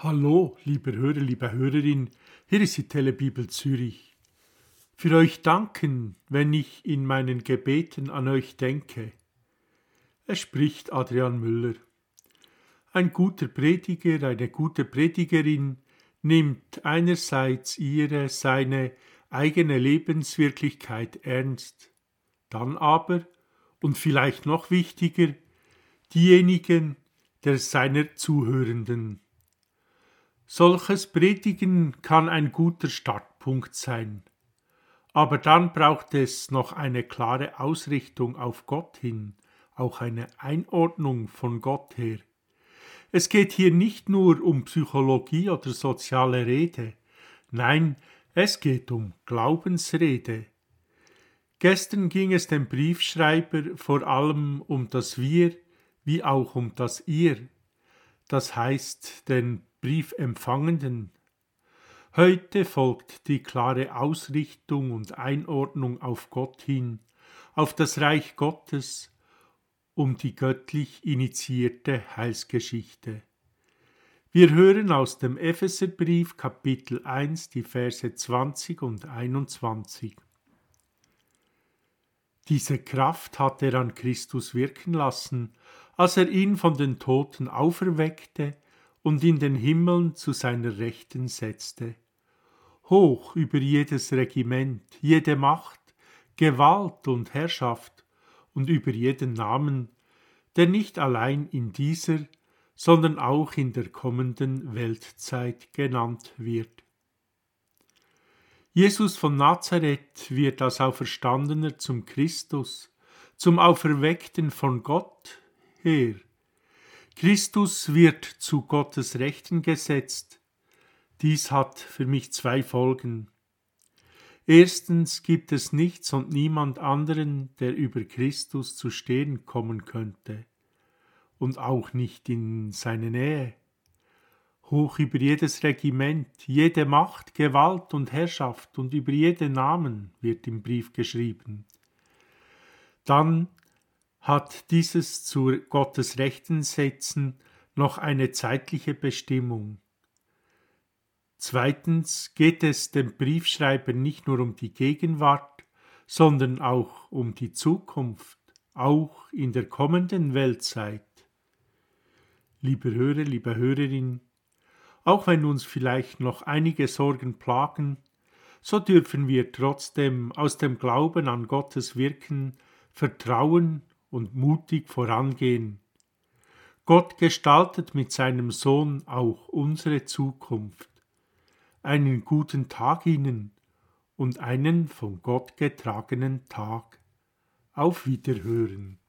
Hallo, lieber Hörer, liebe Hörerin, hier ist die Telebibel Zürich. Für euch danken, wenn ich in meinen Gebeten an euch denke. Es spricht Adrian Müller. Ein guter Prediger, eine gute Predigerin nimmt einerseits seine eigene Lebenswirklichkeit ernst, dann aber, und vielleicht noch wichtiger, diejenigen seiner Zuhörenden. Solches Predigen kann ein guter Startpunkt sein, aber dann braucht es noch eine klare Ausrichtung auf Gott hin, auch eine Einordnung von Gott her. Es geht hier nicht nur um Psychologie oder soziale Rede, nein, es geht um Glaubensrede. Gestern ging es dem Briefschreiber vor allem um das Wir wie auch um das Ihr, das heißt den Briefempfangenden. Heute folgt die klare Ausrichtung und Einordnung auf Gott hin, auf das Reich Gottes, um die göttlich initiierte Heilsgeschichte. Wir hören aus dem Epheserbrief Kapitel 1 die Verse 20 und 21. Diese Kraft hat er an Christus wirken lassen, als er ihn von den Toten auferweckte und in den Himmeln zu seiner Rechten setzte. Hoch über jedes Regiment, jede Macht, Gewalt und Herrschaft und über jeden Namen, der nicht allein in dieser, sondern auch in der kommenden Weltzeit genannt wird. Jesus von Nazareth wird als Auferstandener zum Christus, zum Auferweckten von Gott her. Christus wird zu Gottes Rechten gesetzt. Dies hat für mich zwei Folgen. Erstens gibt es nichts und niemand anderen, der über Christus zu stehen kommen könnte, und auch nicht in seine Nähe. Hoch über jedes Regiment, jede Macht, Gewalt und Herrschaft und über jeden Namen wird im Brief geschrieben. Dann hat dieses zu Gottes Rechten setzen noch eine zeitliche Bestimmung. Zweitens geht es dem Briefschreiber nicht nur um die Gegenwart, sondern auch um die Zukunft, auch in der kommenden Weltzeit. Lieber Hörer, liebe Hörerin, auch wenn uns vielleicht noch einige Sorgen plagen, so dürfen wir trotzdem aus dem Glauben an Gottes Wirken vertrauen und mutig vorangehen. Gott gestaltet mit seinem Sohn auch unsere Zukunft. Einen guten Tag Ihnen und einen von Gott getragenen Tag. Auf Wiederhören.